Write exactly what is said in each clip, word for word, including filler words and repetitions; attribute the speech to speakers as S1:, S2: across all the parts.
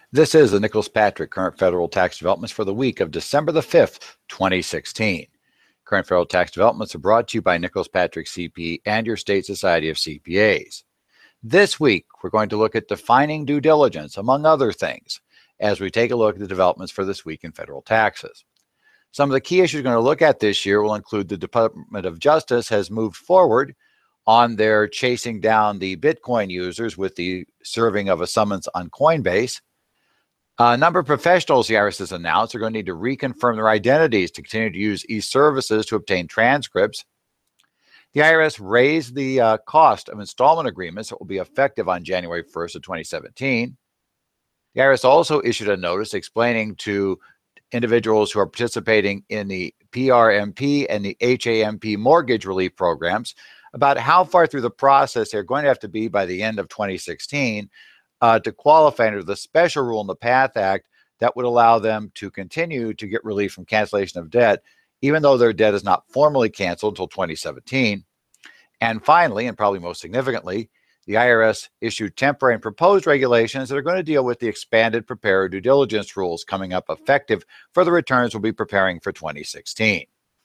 S1: This is the Nicholas Patrick Current Federal Tax Developments for the week of December the fifth, twenty sixteen. Current Federal Tax Developments are brought to you by Nicholas Patrick C P and your state society of C P As. This week, we're going to look at defining due diligence, among other things, as we take a look at the developments for this week in federal taxes. Some of the key issues we're going to look at this year will include the Department of Justice has moved forward on their chasing down the Bitcoin users with the serving of a summons on Coinbase. A number of professionals the I R S has announced are going to need to reconfirm their identities to continue to use e-services to obtain transcripts. The I R S raised the uh, cost of installment agreements that will be effective on January first of twenty seventeen. The I R S also issued a notice explaining to individuals who are participating in the P R M P and the H A M P mortgage relief programs about how far through the process they're going to have to be by the end of twenty sixteen uh, to qualify under the special rule in the PATH Act that would allow them to continue to get relief from cancellation of debt, even though their debt is not formally canceled until twenty seventeen. And finally, and probably most significantly, the I R S issued temporary and proposed regulations that are going to deal with the expanded preparer due diligence rules coming up effective for the returns we'll be preparing for twenty sixteen.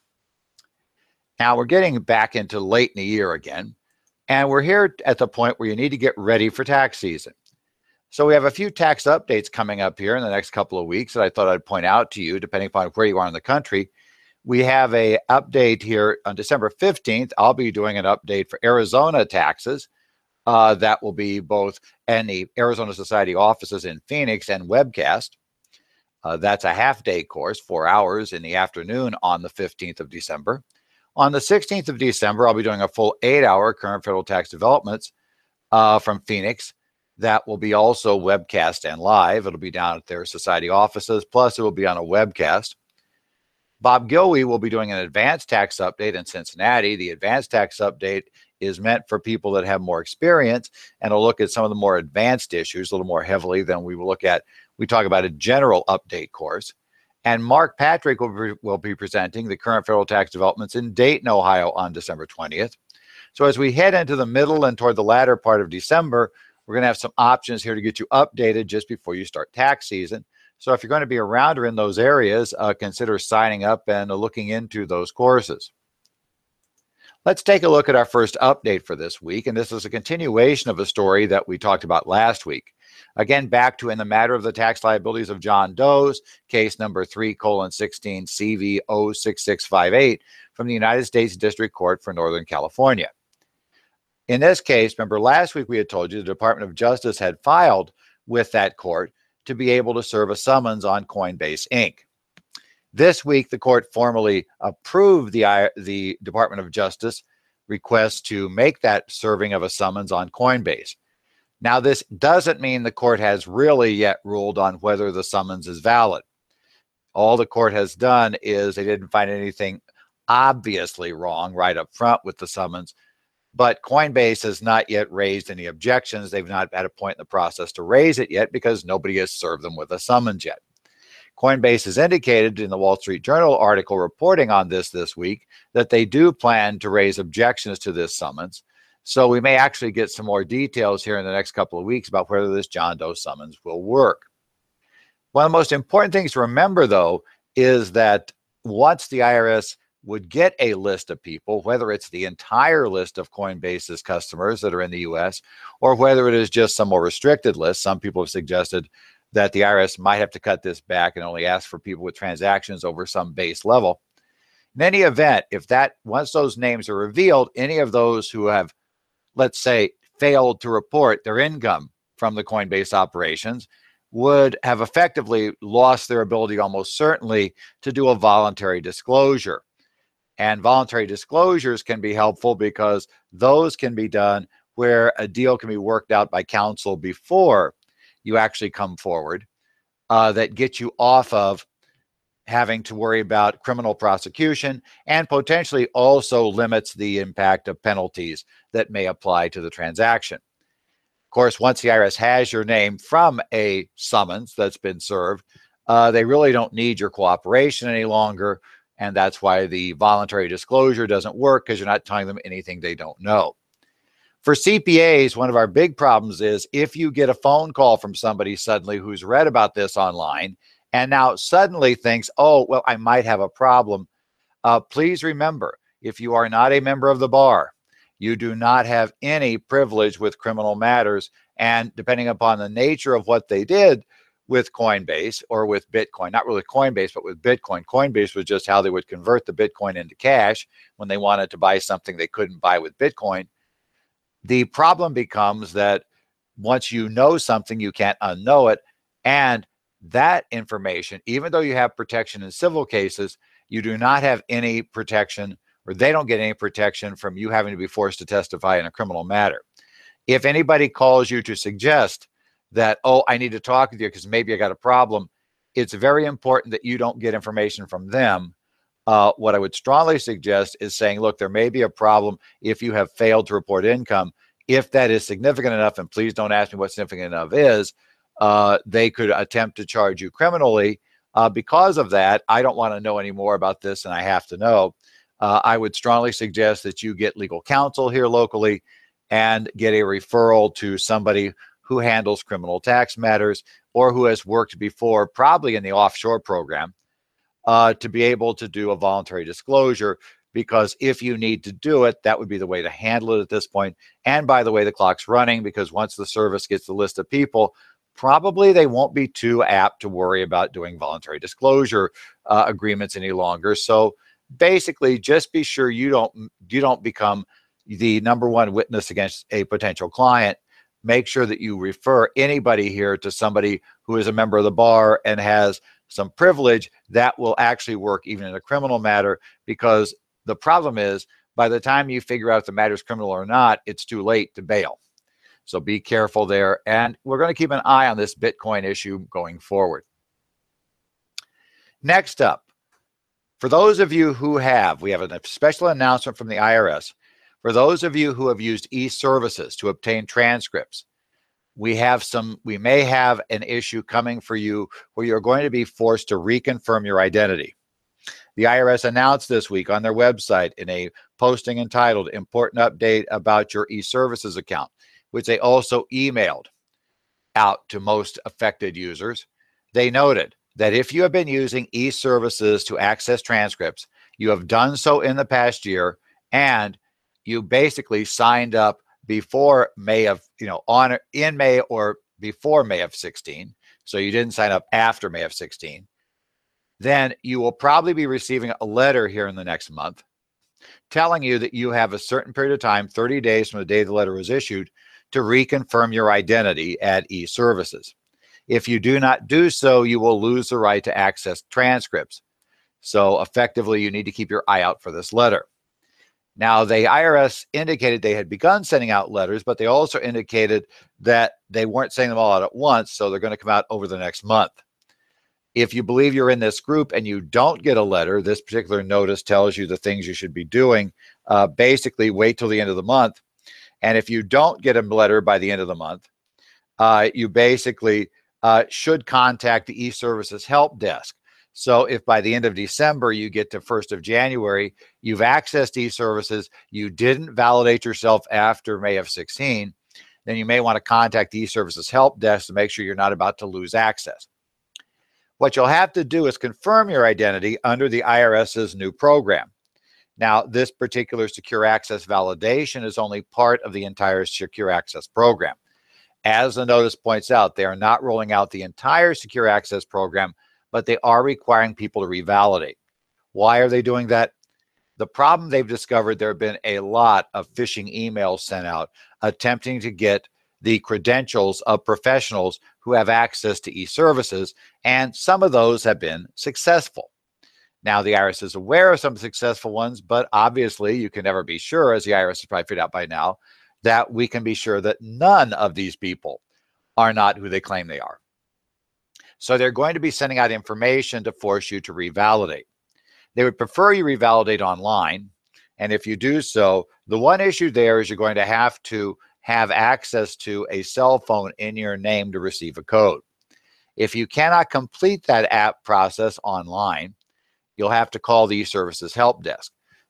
S1: Now, we're getting back into late in the year again, and we're here at the point where you need to get ready for tax season. So we have a few tax updates coming up here in the next couple of weeks that I thought I'd point out to you, depending upon where you are in the country. We have a update here on December fifteenth. I'll be doing an update for Arizona taxes. Uh, that will be both in the Arizona Society offices in Phoenix and webcast. Uh, that's a half-day course, four hours in the afternoon on the fifteenth of December. On the sixteenth of December, I'll be doing a full eight-hour current federal tax developments uh, from Phoenix. That will be also webcast and live. It'll be down at their society offices, plus it will be on a webcast. Bob Gilwey will be doing an advanced tax update in Cincinnati. The advanced tax update is meant for people that have more experience and will look at some of the more advanced issues a little more heavily than we will look at. We talk about a general update course. And Mark Patrick will be, will be presenting the current federal tax developments in Dayton, Ohio on December twentieth. So as we head into the middle and toward the latter part of December, we're going to have some options here to get you updated just before you start tax season. So if you're going to be around or in those areas, uh, consider signing up and uh, looking into those courses. Let's take a look at our first update for this week, and this is a continuation of a story that we talked about last week. Again, back to in the matter of the tax liabilities of John Doe's, case number three colon sixteen C V zero six six five eight from the United States District Court for Northern California. In this case, remember last week we had told you the Department of Justice had filed with that court to be able to serve a summons on Coinbase Incorporated. This week, the court formally approved the, the Department of Justice request to make that serving of a summons on Coinbase. Now, this doesn't mean the court has really yet ruled on whether the summons is valid. All the court has done is they didn't find anything obviously wrong right up front with the summons, but Coinbase has not yet raised any objections. They've not had a point in the process to raise it yet because nobody has served them with a summons yet. Coinbase has indicated in the Wall Street Journal article reporting on this this week that they do plan to raise objections to this summons. So we may actually get some more details here in the next couple of weeks about whether this John Doe summons will work. One of the most important things to remember, though, is that once the I R S would get a list of people, whether it's the entire list of Coinbase's customers that are in the U S, or whether it is just some more restricted list. Some people have suggested that the I R S might have to cut this back and only ask for people with transactions over some base level. In any event, if that, once those names are revealed, any of those who have, let's say, failed to report their income from the Coinbase operations would have effectively lost their ability almost certainly to do a voluntary disclosure. And voluntary disclosures can be helpful because those can be done where a deal can be worked out by counsel before you actually come forward, uh, that gets you off of having to worry about criminal prosecution and potentially also limits the impact of penalties that may apply to the transaction. Of course, once the I R S has your name from a summons that's been served, uh, they really don't need your cooperation any longer. And that's why the voluntary disclosure doesn't work, because you're not telling them anything they don't know. For C P As, one of our big problems is if you get a phone call from somebody suddenly who's read about this online and now suddenly thinks, oh, well, I might have a problem. Uh, please remember, if you are not a member of the bar, you do not have any privilege with criminal matters. And depending upon the nature of what they did with Coinbase or with Bitcoin, not really Coinbase, but with Bitcoin, Coinbase was just how they would convert the Bitcoin into cash when they wanted to buy something they couldn't buy with Bitcoin. The problem becomes that once you know something, you can't unknow it. And that information, even though you have protection in civil cases, you do not have any protection, or they don't get any protection from you having to be forced to testify in a criminal matter. If anybody calls you to suggest that, oh, I need to talk with you because maybe I got a problem, it's very important that you don't get information from them. Uh, what I would strongly suggest is saying, look, there may be a problem if you have failed to report income. If that is significant enough, and please don't ask me what significant enough is, uh, they could attempt to charge you criminally. Uh, because of that, I don't want to know any more about this, and I have to know. Uh, I would strongly suggest that you get legal counsel here locally and get a referral to somebody who handles criminal tax matters or who has worked before, probably in the offshore program, uh, to be able to do a voluntary disclosure. Because if you need to do it, that would be the way to handle it at this point. And by the way, the clock's running, because once the service gets the list of people, probably they won't be too apt to worry about doing voluntary disclosure uh, agreements any longer. So basically, just be sure you don't you don't become the number one witness against a potential client. Make sure that you refer anybody here to somebody who is a member of the bar and has some privilege that will actually work even in a criminal matter, because the problem is by the time you figure out if the matter is criminal or not, it's too late to bail. So be careful there. And we're going to keep an eye on this Bitcoin issue going forward. Next up, for those of you who have, we have a special announcement from the I R S. For those of you who have used e-services to obtain transcripts, we have some, we may have an issue coming for you where you're going to be forced to reconfirm your identity. The I R S announced this week on their website in a posting entitled Important Update About Your E-Services Account, which they also emailed out to most affected users. They noted that if you have been using e-services to access transcripts, you have done so in the past year, and you basically signed up before May of, you know, on in May or before May of sixteen, so you didn't sign up after May of sixteen, then you will probably be receiving a letter here in the next month telling you that you have a certain period of time, thirty days from the day the letter was issued, to reconfirm your identity at e-services. If you do not do so, you will lose the right to access transcripts. So effectively, you need to keep your eye out for this letter. Now, the I R S indicated they had begun sending out letters, but they also indicated that they weren't sending them all out at once, so they're going to come out over the next month. If you believe you're in this group and you don't get a letter, this particular notice tells you the things you should be doing. Uh, basically, wait till the end of the month. And if you don't get a letter by the end of the month, uh, you basically uh, should contact the e-services help desk. So if by the end of December you get to first of January, you've accessed e-services, you didn't validate yourself after May of sixteen, then you may want to contact the e-services help desk to make sure you're not about to lose access. What you'll have to do is confirm your identity under the IRS's new program. Now, this particular secure access validation is only part of the entire secure access program. As the notice points out, they are not rolling out the entire secure access program, but they are requiring people to revalidate. Why are they doing that? The problem they've discovered, there have been a lot of phishing emails sent out attempting to get the credentials of professionals who have access to e-services, and some of those have been successful. Now, the I R S is aware of some successful ones, but obviously you can never be sure, as the I R S has probably figured out by now, that we can be sure that none of these people are not who they claim they are. So they're going to be sending out information to force you to revalidate. They would prefer you revalidate online. And if you do so, the one issue there is you're going to have to have access to a cell phone in your name to receive a code. If you cannot complete that app process online, you'll have to call the e-services help desk.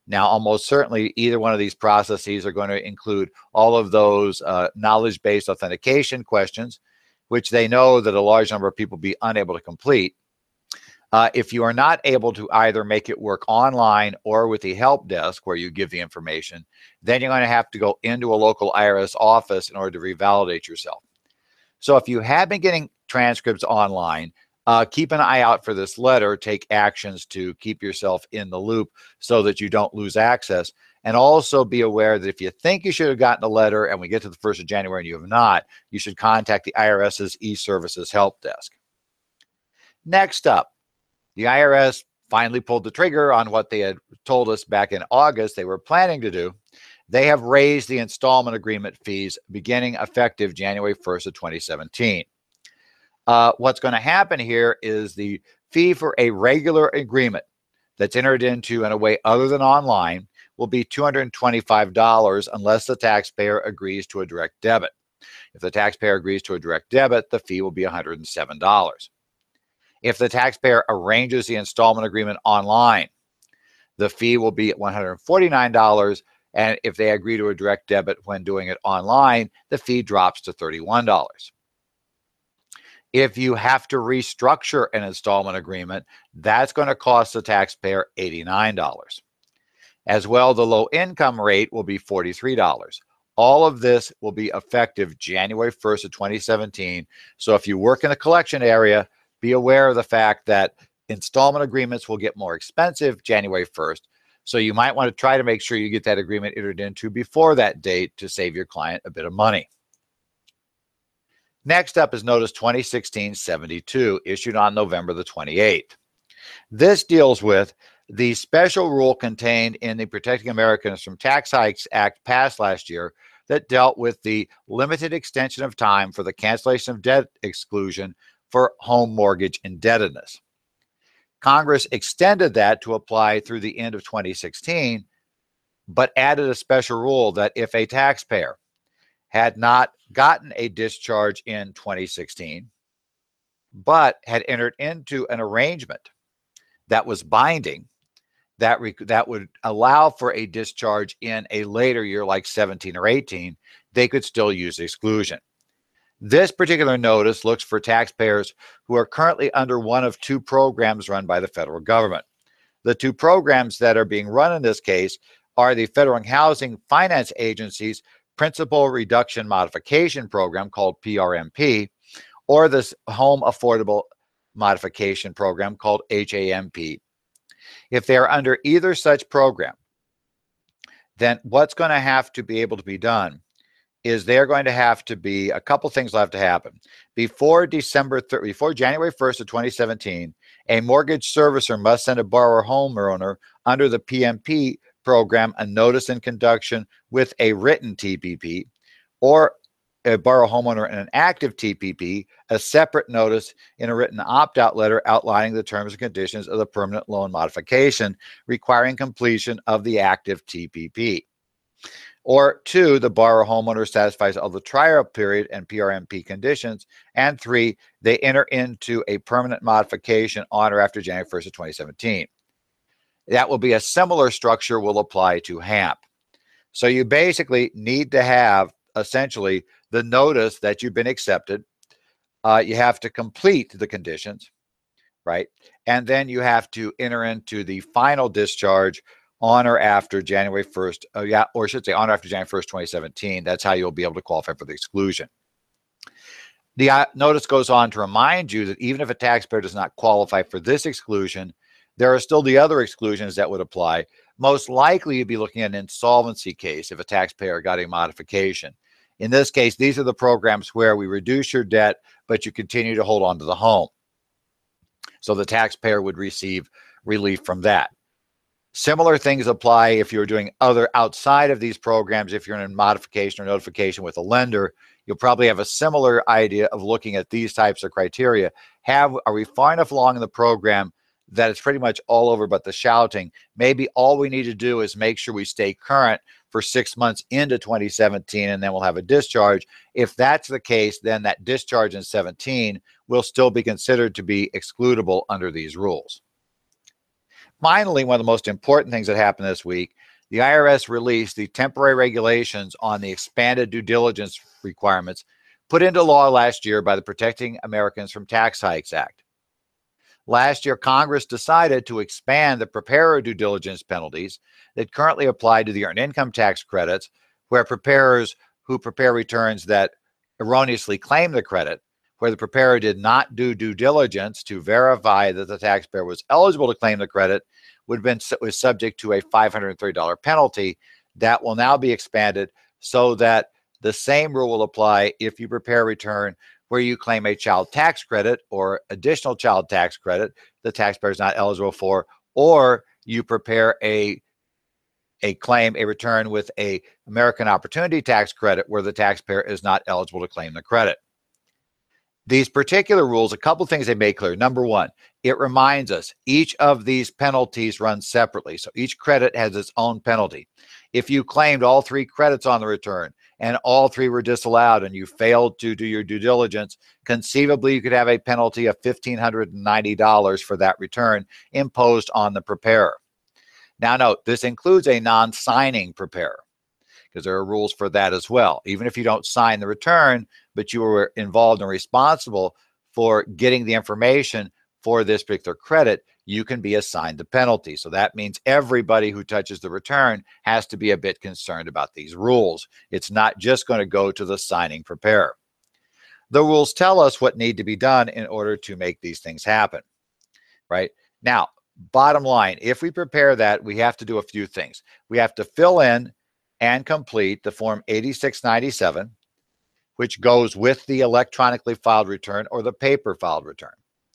S1: Now, almost certainly, either one of these processes are going to include all of those uh, knowledge-based authentication questions, which they know that a large number of people will be unable to complete. Uh, if you are not able to either make it work online or with the help desk where you give the information, then you're going to have to go into a local I R S office in order to revalidate yourself. So if you have been getting transcripts online, uh, keep an eye out for this letter. Take actions to keep yourself in the loop so that you don't lose access. And also be aware that if you think you should have gotten a letter and we get to the first of January and you have not, you should contact the IRS's e-services help desk. Next up, the I R S finally pulled the trigger on what they had told us back in August they were planning to do. They have raised the installment agreement fees beginning effective January first of twenty seventeen. Uh, what's going to happen here is the fee for a regular agreement that's entered into in a way other than online will be two hundred twenty-five dollars unless the taxpayer agrees to a direct debit. If the taxpayer agrees to a direct debit, the fee will be one hundred seven dollars. If the taxpayer arranges the installment agreement online, the fee will be one hundred forty-nine dollars. And if they agree to a direct debit when doing it online, the fee drops to thirty-one dollars. If you have to restructure an installment agreement, that's going to cost the taxpayer eighty-nine dollars. As well, the low income rate will be forty-three dollars. All of this will be effective January first of twenty seventeen. So if you work in the collection area, be aware of the fact that installment agreements will get more expensive January first. So you might want to try to make sure you get that agreement entered into before that date to save your client a bit of money. Next up is Notice twenty sixteen seventy-two, issued on November the twenty-eighth. This deals with the special rule contained in the Protecting Americans from Tax Hikes Act passed last year that dealt with the limited extension of time for the cancellation of debt exclusion for home mortgage indebtedness. Congress extended that to apply through the end of twenty sixteen, but added a special rule that if a taxpayer had not gotten a discharge in twenty sixteen, but had entered into an arrangement that was binding, that, that would allow for a discharge in a later year like seventeen or eighteen, they could still use the exclusion. This particular notice looks for taxpayers who are currently under one of two programs run by the federal government. The two programs that are being run in this case are the Federal Housing Finance Agency's Principal Reduction Modification Program, called P R M P, or the Home Affordable Modification Program, called H A M P. If they are under either such program, then what's going to have to be able to be done is they're going to have to be, a couple things will have to happen. Before December third, before January first of twenty seventeen, a mortgage servicer must send a borrower homeowner under the P M P program a notice in conjunction with a written T P P, or a borrower homeowner in an active T P P, a separate notice in a written opt-out letter outlining the terms and conditions of the permanent loan modification requiring completion of the active T P P. Or two, the borrower homeowner satisfies all the trial period and P R M P conditions. And three, they enter into a permanent modification on or after January first of twenty seventeen. That will be a similar structure will apply to H A M P. So you basically need to have essentially the notice that you've been accepted. Uh, you have to complete the conditions, right? And then you have to enter into the final discharge on or after January first, uh, yeah, or I should say on or after January first, twenty seventeen. That's how you'll be able to qualify for the exclusion. The uh, notice goes on to remind you that even if a taxpayer does not qualify for this exclusion, there are still the other exclusions that would apply. Most likely, you'd be looking at an insolvency case if a taxpayer got a modification. In this case, these are the programs where we reduce your debt, but you continue to hold on to the home. So the taxpayer would receive relief from that. Similar things apply if you're doing other outside of these programs. If you're in a modification or notification with a lender, you'll probably have a similar idea of looking at these types of criteria. Have, are we far enough along in the program that it's pretty much all over but the shouting? Maybe all we need to do is make sure we stay current for six months into twenty seventeen, and then we'll have a discharge. If that's the case, then that discharge in seventeen will still be considered to be excludable under these rules. Finally, one of the most important things that happened this week, the I R S released the temporary regulations on the expanded due diligence requirements put into law last year by the Protecting Americans from Tax Hikes Act. Last year, Congress decided to expand the preparer due diligence penalties that currently apply to the earned income tax credits, where preparers who prepare returns that erroneously claim the credit, where the preparer did not do due diligence to verify that the taxpayer was eligible to claim the credit, would have been was subject to a five hundred thirty dollars penalty. That will now be expanded so that the same rule will apply if you prepare a return where you claim a child tax credit or additional child tax credit the taxpayer is not eligible for, or you prepare a a claim, a return with a American Opportunity Tax Credit where the taxpayer is not eligible to claim the credit. These particular rules, a couple of things they make clear. Number one, it reminds us each of these penalties runs separately. So each credit has its own penalty. If you claimed all three credits on the return and all three were disallowed and you failed to do your due diligence, conceivably you could have a penalty of one thousand five hundred ninety dollars for that return imposed on the preparer. Now note, this includes a non-signing preparer, because there are rules for that as well. Even if you don't sign the return, but you were involved and responsible for getting the information for this particular credit, you can be assigned the penalty. So that means everybody who touches the return has to be a bit concerned about these rules. It's not just going to go to the signing preparer. The rules tell us what need to be done in order to make these things happen, right? Now, bottom line, if we prepare that, we have to do a few things. We have to fill in and complete the Form eighty-six ninety-seven, which goes with the electronically filed return or the paper filed return.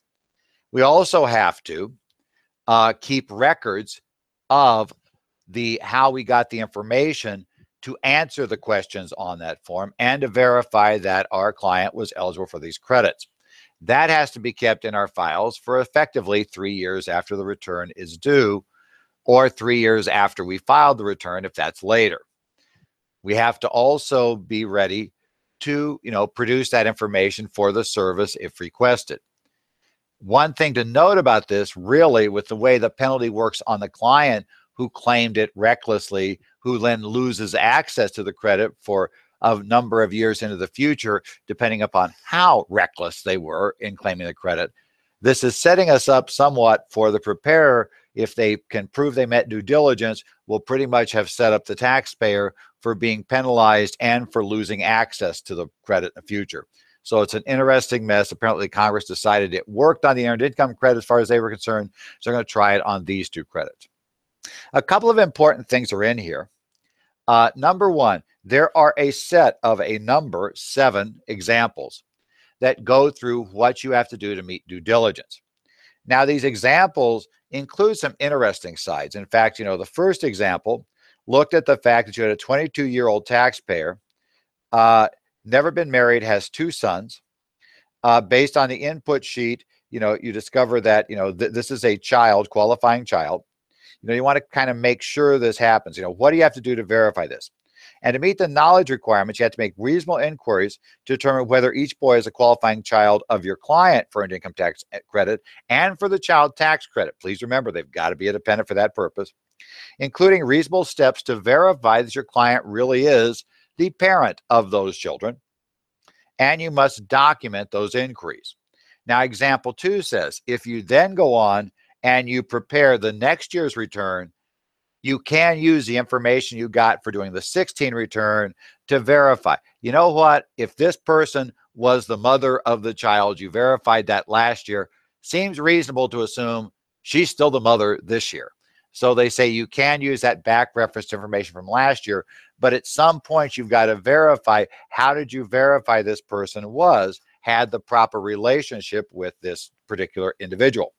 S1: We also have to uh, keep records of the how we got the information to answer the questions on that form and to verify that our client was eligible for these credits. That has to be kept in our files for effectively three years after the return is due, or three years after we filed the return if that's later. We have to also be ready to, you know, produce that information for the service if requested. One thing to note about this, really, with the way the penalty works on the client who claimed it recklessly, who then loses access to the credit for a number of years into the future, depending upon how reckless they were in claiming the credit. This is setting us up somewhat for the preparer. If they can prove they met due diligence, will pretty much have set up the taxpayer for being penalized and for losing access to the credit in the future. So it's an interesting mess. Apparently, Congress decided it worked on the earned income credit as far as they were concerned. So they're going to try it on these two credits. A couple of important things are in here. Uh, number one, there are a set of a number, seven examples that go through what you have to do to meet due diligence. Now, these examples include some interesting sides. In fact, you know, the first example looked at the fact that you had a twenty-two-year-old taxpayer, uh, never been married, has two sons. Uh, based on the input sheet, you know, you discover that, you know, th this is a child, qualifying child. You know, you want to kind of make sure this happens. You know, what do you have to do to verify this? And to meet the knowledge requirements, you have to make reasonable inquiries to determine whether each boy is a qualifying child of your client for an income tax credit and for the child tax credit. Please remember, they've got to be a dependent for that purpose, including reasonable steps to verify that your client really is the parent of those children. And you must document those inquiries. Now, example two says, if you then go on and you prepare the next year's return, you can use the information you got for doing the sixteen return to verify. You know what? If this person was the mother of the child, you verified that last year, seems reasonable to assume she's still the mother this year. So they say you can use that back reference information from last year, but at some point you've got to verify, how did you verify this person was, had the proper relationship with this particular individual.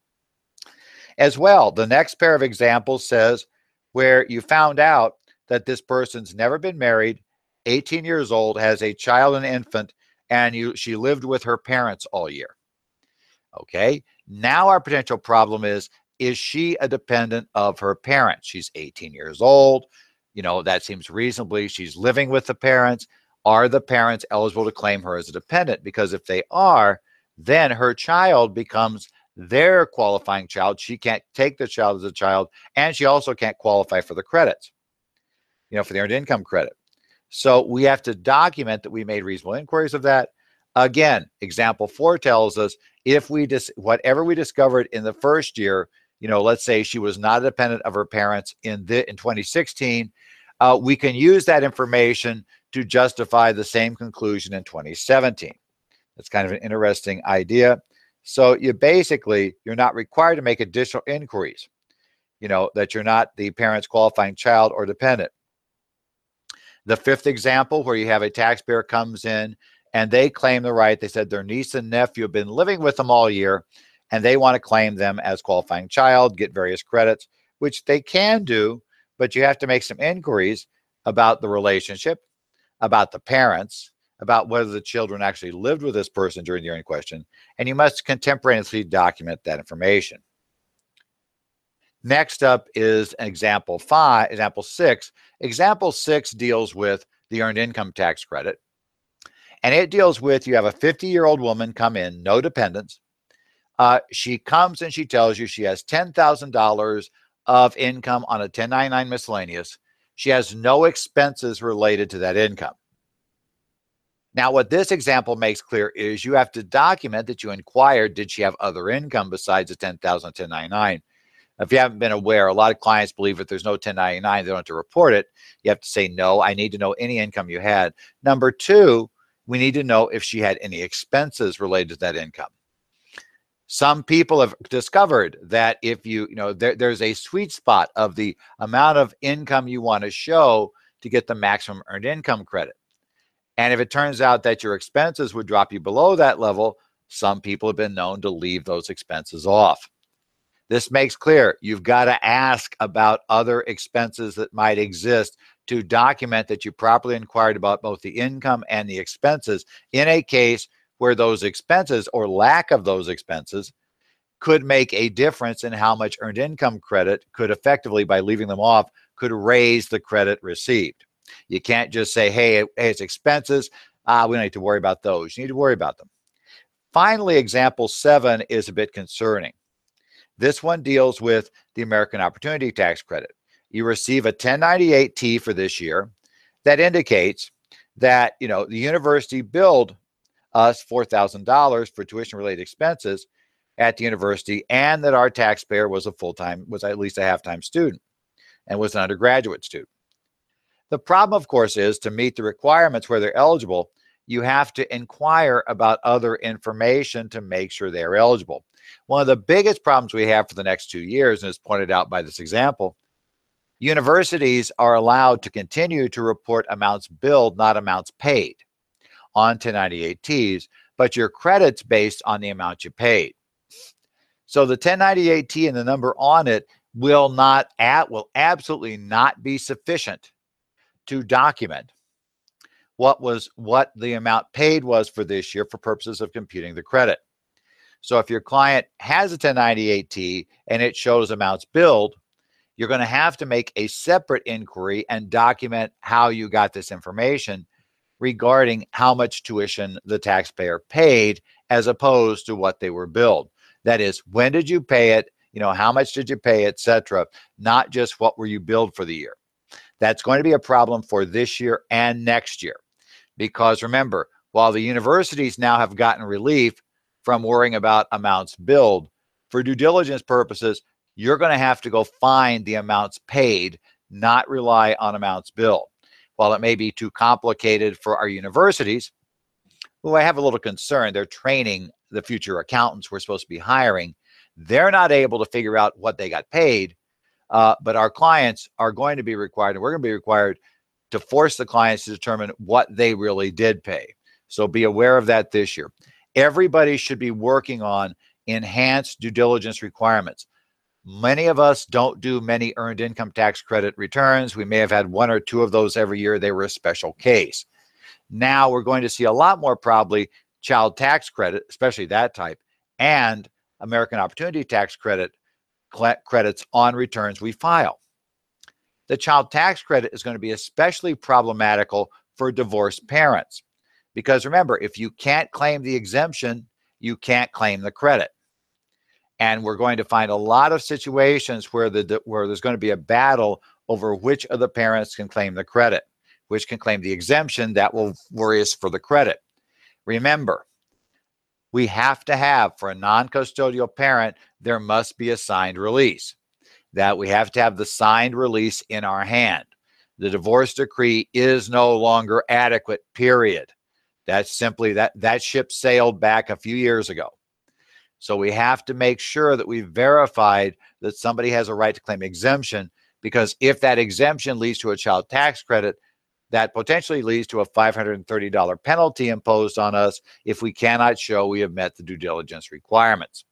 S1: As well, the next pair of examples says where you found out that this person's never been married, eighteen years old, has a child and infant, and you she lived with her parents all year. Okay, now our potential problem is, is she a dependent of her parents? She's eighteen years old. You know, that seems reasonably, she's living with the parents. Are the parents eligible to claim her as a dependent? Because if they are, then her child becomes their qualifying child. She can't take the child as a child, and she also can't qualify for the credits, you know, for the earned income credit. So we have to document that we made reasonable inquiries of that. Again, example four tells us if we dis- whatever we discovered in the first year, you know, let's say she was not a dependent of her parents in the in twenty sixteen, uh, we can use that information to justify the same conclusion in twenty seventeen. That's kind of an interesting idea. So you basically, you're not required to make additional inquiries, you know, that you're not the parent's qualifying child or dependent. The fifth example, where you have a taxpayer comes in and they claim the right. They said their niece and nephew have been living with them all year, and they want to claim them as qualifying child, get various credits, which they can do, but you have to make some inquiries about the relationship, about the parents, about whether the children actually lived with this person during the year in question, and you must contemporaneously document that information. Next up is example five, example six. Example six deals with the earned income tax credit. And it deals with, you have a fifty-year-old woman come in, no dependents. Uh, she comes and she tells you she has ten thousand dollars of income on a ten ninety-nine miscellaneous. She has no expenses related to that income. Now, what this example makes clear is you have to document that you inquired, did she have other income besides the ten thousand dollars ten ninety-nine? If you haven't been aware, a lot of clients believe if there's no ten ninety-nine, they don't have to report it. You have to say, no, I need to know any income you had. Number two, we need to know if she had any expenses related to that income. Some people have discovered that if you, you know, there, there's a sweet spot of the amount of income you want to show to get the maximum earned income credit. And if it turns out that your expenses would drop you below that level, some people have been known to leave those expenses off. This makes clear you've got to ask about other expenses that might exist to document that you properly inquired about both the income and the expenses in a case where those expenses or lack of those expenses could make a difference in how much earned income credit could effectively, by leaving them off, could raise the credit received. You can't just say, hey, hey it's expenses. Ah, we don't need to worry about those. You need to worry about them. Finally, example seven is a bit concerning. This one deals with the American Opportunity Tax Credit. You receive a ten ninety-eight T for this year that indicates that, you know, the university billed us four thousand dollars for tuition-related expenses at the university, and that our taxpayer was a full-time, was at least a half-time student and was an undergraduate student. The problem, of course, is to meet the requirements where they're eligible, you have to inquire about other information to make sure they're eligible. One of the biggest problems we have for the next two years, and as pointed out by this example, universities are allowed to continue to report amounts billed, not amounts paid, on ten ninety-eight Ts, but your credit's based on the amount you paid. So the ten ninety-eight T and the number on it will not at will absolutely not be sufficient to document what was what the amount paid was for this year for purposes of computing the credit. So if your client has a ten ninety-eight T and it shows amounts billed, you're going to have to make a separate inquiry and document how you got this information regarding how much tuition the taxpayer paid as opposed to what they were billed. That is, when did you pay it? You know, how much did you pay, et cetera, not just what were you billed for the year. That's going to be a problem for this year and next year. Because remember, while the universities now have gotten relief from worrying about amounts billed, for due diligence purposes, you're going to have to go find the amounts paid, not rely on amounts billed. While it may be too complicated for our universities, who I have a little concern, they're training the future accountants we're supposed to be hiring. They're not able to figure out what they got paid, uh, but our clients are going to be required, and we're going to be required to force the clients to determine what they really did pay. So be aware of that this year. Everybody should be working on enhanced due diligence requirements. Many of us don't do many earned income tax credit returns. We may have had one or two of those every year. They were a special case. Now we're going to see a lot more probably child tax credit, especially that type, and American Opportunity Tax Credit credits on returns we file. The child tax credit is going to be especially problematical for divorced parents. Because remember, if you can't claim the exemption, you can't claim the credit. And we're going to find a lot of situations where, the, where there's going to be a battle over which of the parents can claim the credit, which can claim the exemption that will worry us for the credit. Remember, we have to have, for a non-custodial parent, there must be a signed release. That we have to have the signed release in our hand. The divorce decree is no longer adequate, period. That's simply that that ship sailed back a few years ago. So we have to make sure that we've verified that somebody has a right to claim exemption, because if that exemption leads to a child tax credit, that potentially leads to a five hundred thirty dollars penalty imposed on us if we cannot show we have met the due diligence requirements.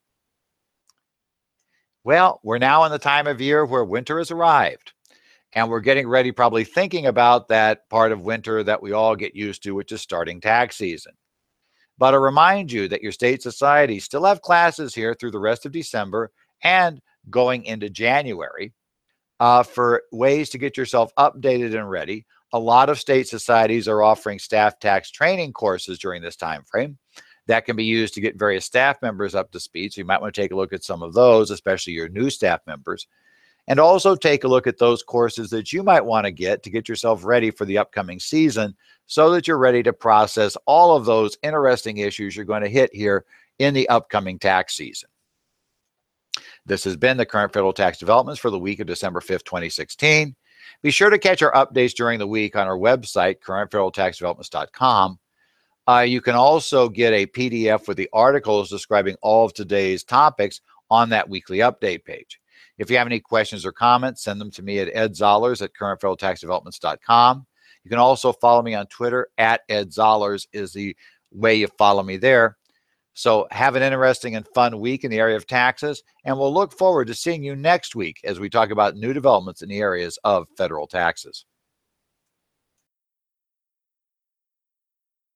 S1: Well, we're now in the time of year where winter has arrived, and we're getting ready, probably thinking about that part of winter that we all get used to, which is starting tax season. But I remind you that your state societies still have classes here through the rest of December and going into January uh, for ways to get yourself updated and ready. A lot of state societies are offering staff tax training courses during this time frame that can be used to get various staff members up to speed. So you might want to take a look at some of those, especially your new staff members. And also take a look at those courses that you might want to get to get yourself ready for the upcoming season, so that you're ready to process all of those interesting issues you're going to hit here in the upcoming tax season. This has been the current federal tax developments for the week of December fifth, twenty sixteen. Be sure to catch our updates during the week on our website, current federal tax developments dot com. Uh, you can also get a P D F with the articles describing all of today's topics on that weekly update page. If you have any questions or comments, send them to me at ed zollars at current federal tax developments dot com. You can also follow me on Twitter at ed zollars is the way you follow me there. So have an interesting and fun week in the area of taxes, and we'll look forward to seeing you next week as we talk about new developments in the areas of federal taxes.